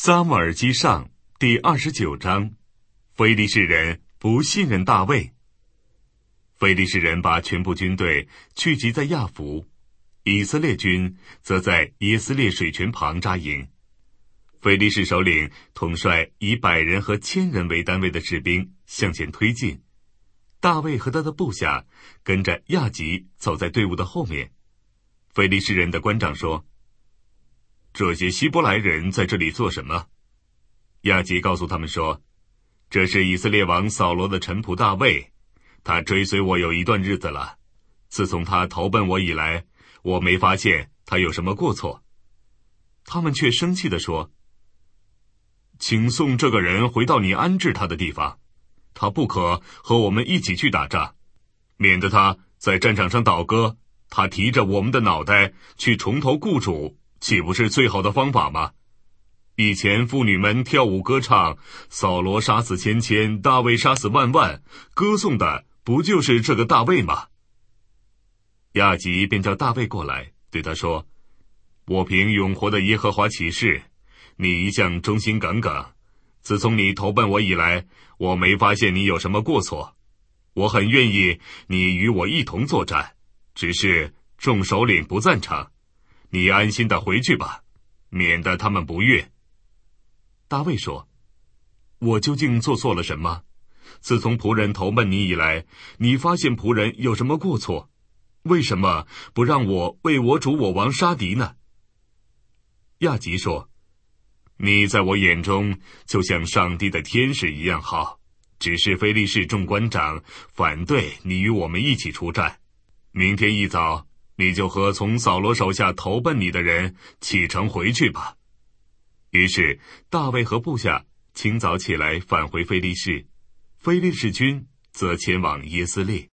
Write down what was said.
撒母耳记上第29章，非利士人不信任大卫。非利士人把全部军队聚集在亚弗，以色列军则在耶斯列水泉旁扎营。非利士首领统帅以100人和1000人为单位的士兵向前推进，大卫和他的部下跟着亚吉走在队伍的后面。非利士人的官长说：这些希伯来人在这里做什么？亚吉告诉他们说：这是以色列王扫罗的臣仆大卫，他追随我有一段日子了。自从他投奔我以来，我没发现他有什么过错。他们却生气地说：请送这个人回到你安置他的地方，他不可和我们一起去打仗，免得他在战场上倒戈，他提着我们的脑袋去重头雇主，岂不是最好的方法吗？以前妇女们跳舞歌唱，扫罗杀死千千，大卫杀死万万，歌颂的不就是这个大卫吗？亚吉便叫大卫过来，对他说：我凭永活的耶和华起誓，你一向忠心耿耿，自从你投奔我以来，我没发现你有什么过错。我很愿意你与我一同作战，只是众首领不赞成。你安心的回去吧，免得他们不悦。大卫说：我究竟做错了什么？自从仆人投奔你以来，你发现仆人有什么过错？为什么不让我为我主我王杀敌呢？亚吉说：你在我眼中就像上帝的天使一样好，只是非利士众官长反对你与我们一起出战。明天一早，你就和从扫罗手下投奔你的人启程回去吧。于是大卫和部下清早起来返回非利士，非利士军则前往耶斯列。